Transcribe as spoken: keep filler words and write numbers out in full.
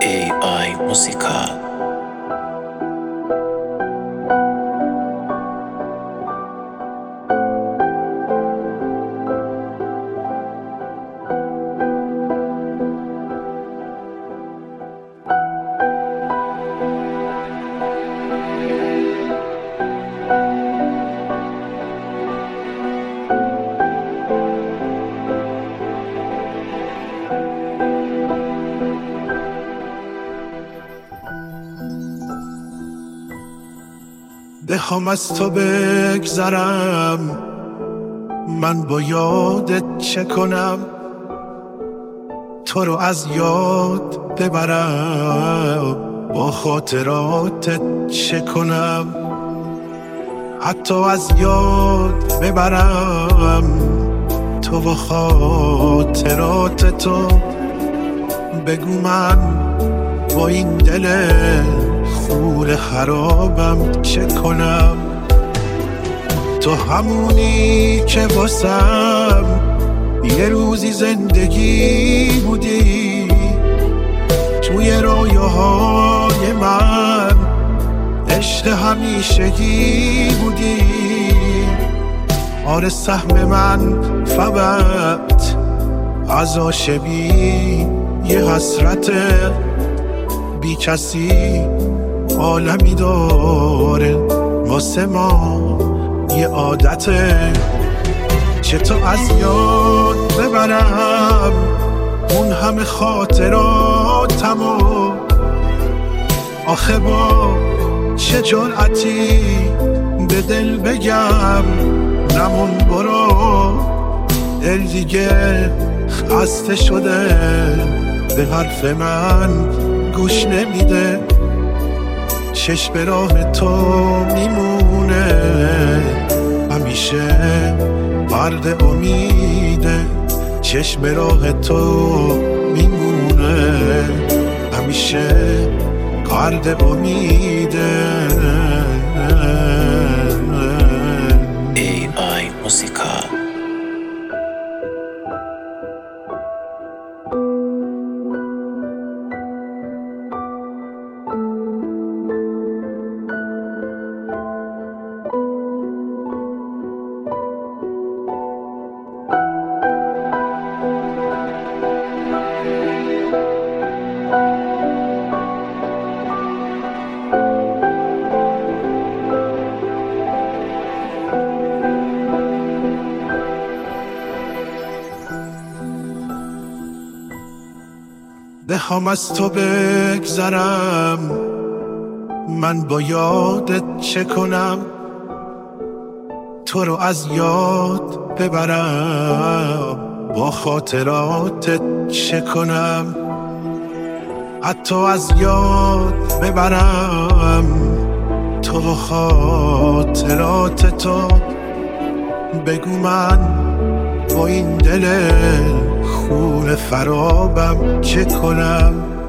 ای آی موسیقا. بخوام از تو بگذرم، من با یادت چه کنم؟ تو رو از یاد ببرم، با خاطراتت چه کنم؟ حتی از یاد ببرم تو و خاطرات تو، بگو من با این دل خول خرابم چه کنم؟ تو همونی که واسم یه روزی زندگی بودی، توی رویاهای من عشق همیشگی بودی. آره سهم من فقط از عاشقی یه حسرته، بی کسی عالمی داره واسه ما یه عادته. چطور از یاد ببرم اون همه خاطراتمو؟ آخه با چه جرأتی به دل بگم نمون برو؟ دل دیگه خسته شده، به حرف من گوش نمیده. چشم به راه تو میمونه همیشه مرد امیده. چشم به راه تو میمونه همیشه مرد امیده. ای آی موسیقا. بخوام از تو بگذرم، من با یادت چه کنم؟ تو رو از یاد ببرم، با خاطراتت چه کنم؟ حتی از یاد ببرم تو و خاطرات تو، بگو من با این دل خون فرابم چه کنم؟